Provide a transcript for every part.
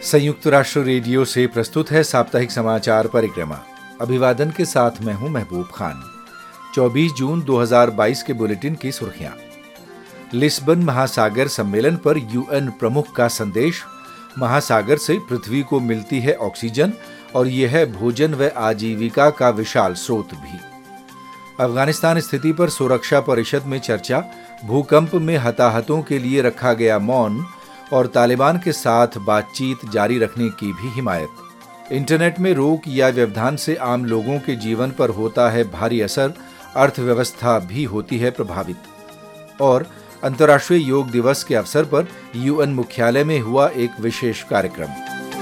संयुक्त राष्ट्र रेडियो से प्रस्तुत है साप्ताहिक समाचार परिक्रमा। अभिवादन के साथ मैं हूं महबूब खान। 24 जून 2022 के बुलेटिन की सुर्खियां। लिस्बन महासागर सम्मेलन पर यूएन प्रमुख का संदेश। महासागर से पृथ्वी को मिलती है ऑक्सीजन और यह है भोजन व आजीविका का विशाल स्रोत भी। अफगानिस्तान स्थिति पर सुरक्षा परिषद में चर्चा। भूकंप में हताहतों के लिए रखा गया मौन और तालिबान के साथ बातचीत जारी रखने की भी हिमायत। इंटरनेट में रोक या व्यवधान से आम लोगों के जीवन पर होता है भारी असर, अर्थव्यवस्था भी होती है प्रभावित। और अंतर्राष्ट्रीय योग दिवस के अवसर पर यूएन मुख्यालय में हुआ एक विशेष कार्यक्रम।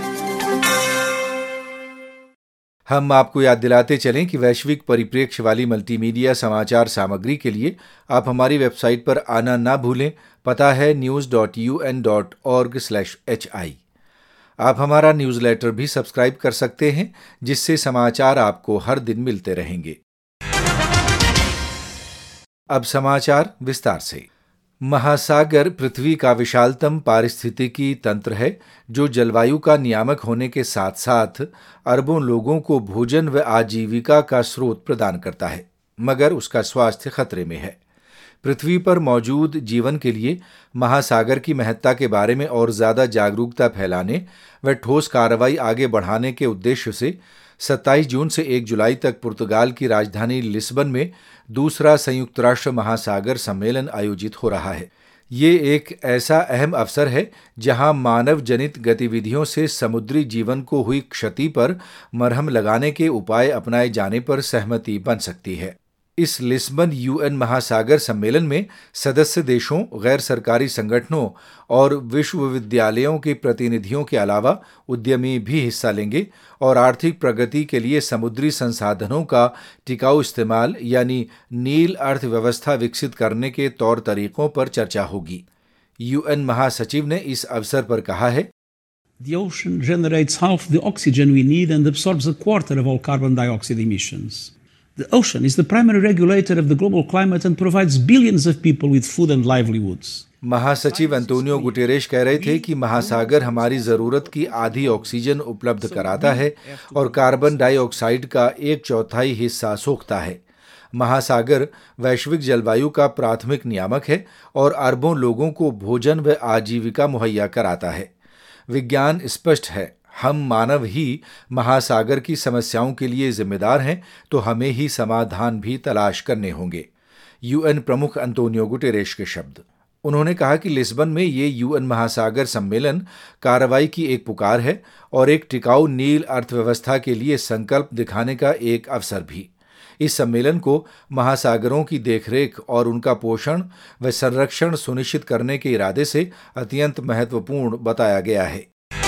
हम आपको याद दिलाते चलें कि वैश्विक परिप्रेक्ष्य वाली मल्टीमीडिया समाचार सामग्री के लिए आप हमारी वेबसाइट पर आना ना भूलें। पता है news.un.org/hi। आप हमारा न्यूज़लेटर भी सब्सक्राइब कर सकते हैं, जिससे समाचार आपको हर दिन मिलते रहेंगे। अब समाचार विस्तार से। महासागर पृथ्वी का विशालतम पारिस्थितिकी तंत्र है, जो जलवायु का नियामक होने के साथ साथ अरबों लोगों को भोजन व आजीविका का स्रोत प्रदान करता है, मगर उसका स्वास्थ्य खतरे में है। पृथ्वी पर मौजूद जीवन के लिए महासागर की महत्ता के बारे में और ज्यादा जागरूकता फैलाने व ठोस कार्रवाई आगे बढ़ाने के उद्देश्य से 27 जून से 1 जुलाई तक पुर्तगाल की राजधानी लिस्बन में दूसरा संयुक्त राष्ट्र महासागर सम्मेलन आयोजित हो रहा है। ये एक ऐसा अहम अवसर है जहां मानव जनित गतिविधियों से समुद्री जीवन को हुई क्षति पर मरहम लगाने के उपाय अपनाए जाने पर सहमति बन सकती है। इस लिस्बन यूएन महासागर सम्मेलन में सदस्य देशों, गैर सरकारी संगठनों और विश्वविद्यालयों के प्रतिनिधियों के अलावा उद्यमी भी हिस्सा लेंगे और आर्थिक प्रगति के लिए समुद्री संसाधनों का टिकाऊ इस्तेमाल यानी नील अर्थव्यवस्था विकसित करने के तौर तरीकों पर चर्चा होगी। यूएन महासचिव ने इस अवसर पर कहा है, The ocean generates half the oxygen we need and absorbs a quarter of all carbon dioxide emissions. The ocean is the primary regulator of the global climate and provides billions of people with food and livelihoods. महासचिव Antonio Guterres कह रहे थे कि महासागर हमारी जरूरत की आधी ऑक्सीजन उपलब्ध कराता है और कार्बन डाइऑक्साइड का 1/4 हिस्सा सोखता है। महासागर वैश्विक जलवायु का प्राथमिक नियामक है और अरबों लोगों को भोजन व आजीविका मुहैया कराता है। विज्ञान स्पष्ट है, हम मानव ही महासागर की समस्याओं के लिए जिम्मेदार हैं, तो हमें ही समाधान भी तलाश करने होंगे। यूएन प्रमुख अंतोनियो गुटेरेश के शब्द। उन्होंने कहा कि लिस्बन में ये यूएन महासागर सम्मेलन कार्रवाई की एक पुकार है और एक टिकाऊ नील अर्थव्यवस्था के लिए संकल्प दिखाने का एक अवसर भी। इस सम्मेलन को महासागरों की देखरेख और उनका पोषण व संरक्षण सुनिश्चित करने के इरादे से अत्यंत महत्वपूर्ण बताया गया है।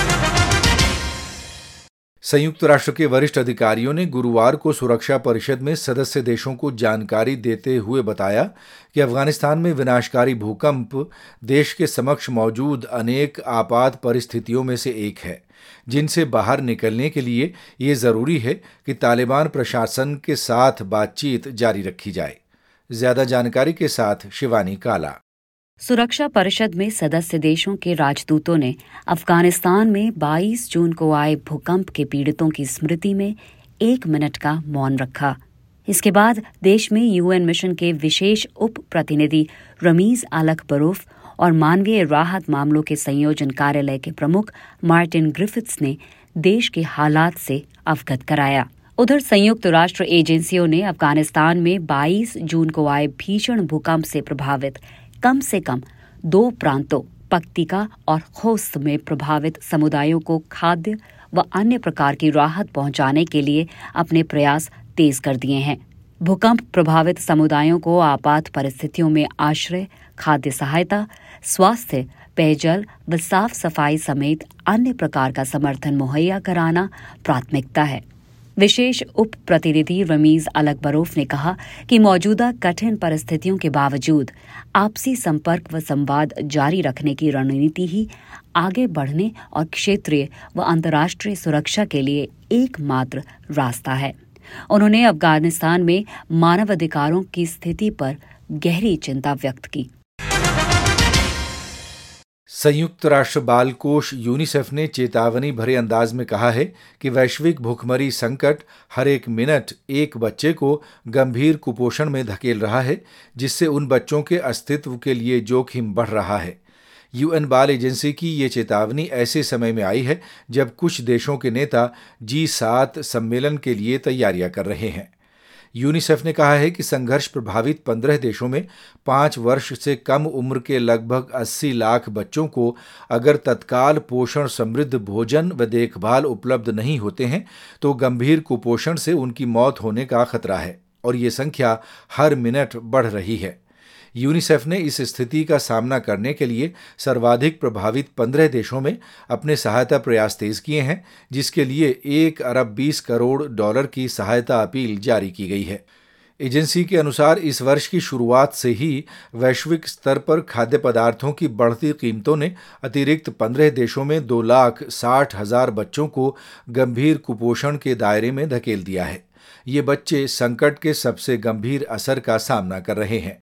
संयुक्त राष्ट्र के वरिष्ठ अधिकारियों ने गुरुवार को सुरक्षा परिषद में सदस्य देशों को जानकारी देते हुए बताया कि अफगानिस्तान में विनाशकारी भूकंप देश के समक्ष मौजूद अनेक आपात परिस्थितियों में से एक है, जिनसे बाहर निकलने के लिए ये जरूरी है कि तालिबान प्रशासन के साथ बातचीत जारी रखी जाए। ज्यादा जानकारी के साथ शिवानी काला। सुरक्षा परिषद में सदस्य देशों के राजदूतों ने अफगानिस्तान में 22 जून को आए भूकंप के पीड़ितों की स्मृति में 1 मिनट का मौन रखा। इसके बाद देश में यूएन मिशन के विशेष उप प्रतिनिधि रमीज अलक बरूफ और मानवीय राहत मामलों के संयोजन कार्यालय के प्रमुख मार्टिन ग्रिफिथ्स ने देश के हालात से अवगत कराया। उधर संयुक्त राष्ट्र एजेंसियों ने अफगानिस्तान में 22 जून को आए भीषण भूकंप से प्रभावित कम से कम 2 प्रांतों पक्तिका और खोस्त में प्रभावित समुदायों को खाद्य व अन्य प्रकार की राहत पहुंचाने के लिए अपने प्रयास तेज कर दिए हैं। भूकंप प्रभावित समुदायों को आपात परिस्थितियों में आश्रय, खाद्य सहायता, स्वास्थ्य, पेयजल व साफ सफाई समेत अन्य प्रकार का समर्थन मुहैया कराना प्राथमिकता है। विशेष उप प्रतिनिधि रमीज अलक बरूफ ने कहा कि मौजूदा कठिन परिस्थितियों के बावजूद आपसी संपर्क व संवाद जारी रखने की रणनीति ही आगे बढ़ने और क्षेत्रीय व अंतर्राष्ट्रीय सुरक्षा के लिए एकमात्र रास्ता है। उन्होंने अफगानिस्तान में मानवाधिकारों की स्थिति पर गहरी चिंता व्यक्त की। संयुक्त राष्ट्र बाल कोष यूनिसेफ ने चेतावनी भरे अंदाज में कहा है कि वैश्विक भूखमरी संकट हर एक मिनट एक बच्चे को गंभीर कुपोषण में धकेल रहा है, जिससे उन बच्चों के अस्तित्व के लिए जोखिम बढ़ रहा है। यूएन बाल एजेंसी की ये चेतावनी ऐसे समय में आई है जब कुछ देशों के नेता G7 सम्मेलन के लिए तैयारियां कर रहे हैं। यूनिसेफ ने कहा है कि संघर्ष प्रभावित 15 देशों में 5 वर्ष से कम उम्र के लगभग 80 लाख बच्चों को अगर तत्काल पोषण समृद्ध भोजन व देखभाल उपलब्ध नहीं होते हैं तो गंभीर कुपोषण से उनकी मौत होने का खतरा है, और ये संख्या हर मिनट बढ़ रही है। यूनिसेफ ने इस स्थिति का सामना करने के लिए सर्वाधिक प्रभावित 15 देशों में अपने सहायता प्रयास तेज किए हैं, जिसके लिए $1 अरब 20 करोड़ की सहायता अपील जारी की गई है। एजेंसी के अनुसार इस वर्ष की शुरुआत से ही वैश्विक स्तर पर खाद्य पदार्थों की बढ़ती कीमतों ने अतिरिक्त 15 देशों में 2,60,000 बच्चों को गंभीर कुपोषण के दायरे में धकेल दिया है। ये बच्चे संकट के सबसे गंभीर असर का सामना कर रहे हैं।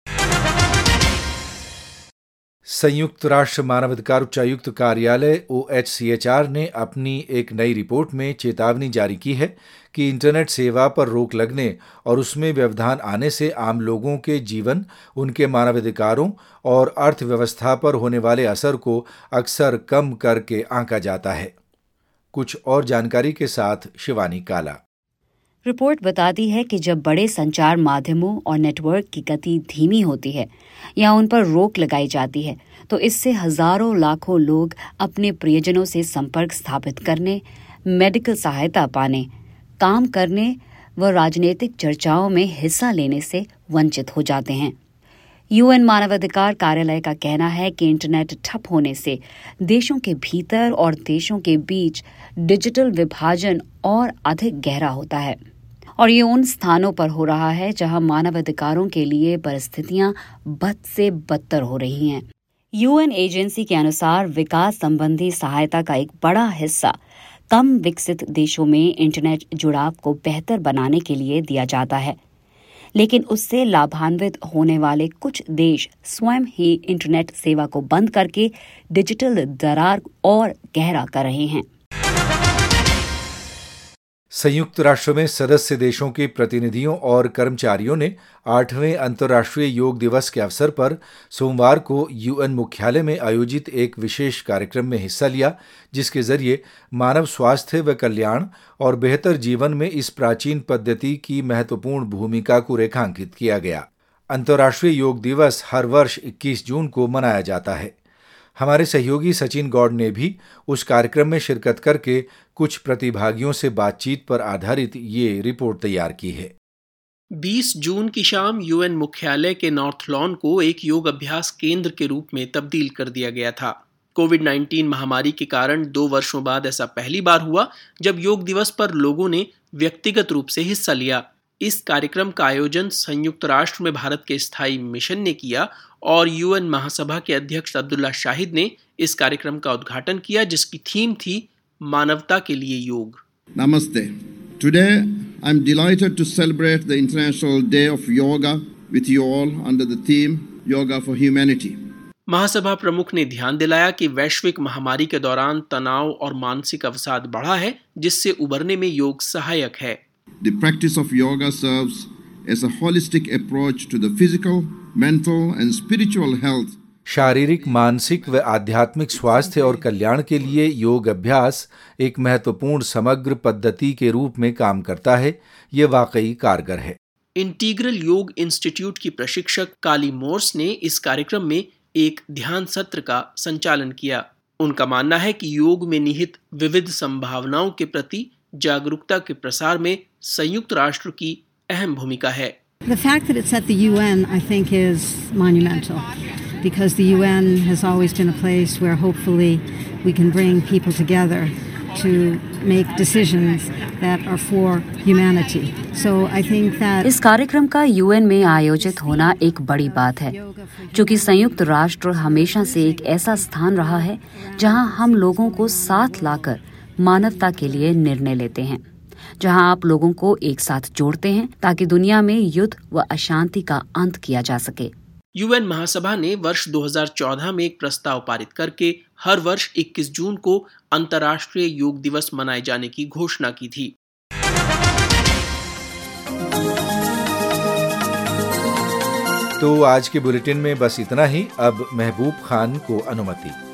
संयुक्त राष्ट्र मानवाधिकार उच्चायुक्त कार्यालय OHCHR ने अपनी एक नई रिपोर्ट में चेतावनी जारी की है कि इंटरनेट सेवा पर रोक लगने और उसमें व्यवधान आने से आम लोगों के जीवन, उनके मानवाधिकारों और अर्थव्यवस्था पर होने वाले असर को अक्सर कम करके आंका जाता है। कुछ और जानकारी के साथ शिवानी काला। रिपोर्ट बताती है कि जब बड़े संचार माध्यमों और नेटवर्क की गति धीमी होती है या उन पर रोक लगाई जाती है तो इससे हजारों लाखों लोग अपने प्रियजनों से संपर्क स्थापित करने, मेडिकल सहायता पाने, काम करने व राजनीतिक चर्चाओं में हिस्सा लेने से वंचित हो जाते हैं। यूएन मानवाधिकार कार्यालय का कहना है कि इंटरनेट ठप होने से देशों के भीतर और देशों के बीच डिजिटल विभाजन और अधिक गहरा होता है, और ये उन स्थानों पर हो रहा है जहां मानवाधिकारों के लिए परिस्थितियां बद से बदतर हो रही हैं। यूएन एजेंसी के अनुसार विकास संबंधी सहायता का एक बड़ा हिस्सा कम विकसित देशों में इंटरनेट जुड़ाव को बेहतर बनाने के लिए दिया जाता है, लेकिन उससे लाभान्वित होने वाले कुछ देश स्वयं ही इंटरनेट सेवा को बंद करके डिजिटल दरार और गहरा कर रहे हैं। संयुक्त राष्ट्र में सदस्य देशों के प्रतिनिधियों और कर्मचारियों ने 8वें अंतर्राष्ट्रीय योग दिवस के अवसर पर सोमवार को यूएन मुख्यालय में आयोजित एक विशेष कार्यक्रम में हिस्सा लिया, जिसके जरिए मानव स्वास्थ्य व कल्याण और बेहतर जीवन में इस प्राचीन पद्धति की महत्वपूर्ण भूमिका को रेखांकित किया गया। अंतर्राष्ट्रीय योग दिवस हर वर्ष 21 जून को मनाया जाता है। हमारे सहयोगी सचिन गौड़ ने भी उस कार्यक्रम में शिरकत करके कुछ प्रतिभागियों से बातचीत पर आधारित ये रिपोर्ट तैयार की है। 20 जून की शाम यूएन मुख्यालय के नॉर्थ लॉन को एक योग अभ्यास केंद्र के रूप में तब्दील कर दिया गया था। कोविड-19 महामारी के कारण 2 वर्षों बाद ऐसा पहली बार हुआ जब योग दिवस पर लोगों ने व्यक्तिगत रूप से हिस्सा लिया। इस कार्यक्रम का आयोजन संयुक्त राष्ट्र में भारत के स्थायी मिशन ने किया और यूएन महासभा के अध्यक्ष अब्दुल्ला शाहिद ने इस कार्यक्रम का उद्घाटन किया, जिसकी थीम थी मानवता के लिए योग। Namaste. Today I'm delighted to celebrate the International Day of Yoga with you all under the theme Yoga for Humanity. महासभा प्रमुख ने ध्यान दिलाया कि वैश्विक महामारी के दौरान तनाव और मानसिक अवसाद बढ़ा है, जिससे उबरने में योग सहायक है। The practice of yoga serves as a holistic approach to the physical, mental and spiritual health. शारीरिक, मानसिक व आध्यात्मिक स्वास्थ्य और कल्याण के लिए योग अभ्यास एक महत्वपूर्ण समग्र पद्धति के रूप में काम करता है। ये वाकई कारगर है। इंटीग्रल योग इंस्टीट्यूट की प्रशिक्षक काली मोर्स ने इस कार्यक्रम में एक ध्यान सत्र का संचालन किया। उनका मानना है कि योग में निहित विविध संभावनाओं के प्रति जागरूकता के प्रसार में संयुक्त राष्ट्र की अहम भूमिका है। The fact that it's at the UN, I think, is monumental because the UN has always been a place where hopefully we can bring people together to make decisions that are for humanity. So I think that इस कार्यक्रम का UN में आयोजित होना एक बड़ी बात है, क्योंकि संयुक्त राष्ट्र हमेशा से एक ऐसा स्थान रहा है जहां हम लोगों को साथ लाकर मानवता के लिए निर्णय लेते हैं, जहां आप लोगों को एक साथ जोड़ते हैं ताकि दुनिया में युद्ध व अशांति का अंत किया जा सके। यूएन महासभा ने वर्ष 2014 में एक प्रस्ताव पारित करके हर वर्ष 21 जून को अंतर्राष्ट्रीय योग दिवस मनाए जाने की घोषणा की थी। तो आज के बुलेटिन में बस इतना ही। अब महबूब खान को अनुमति।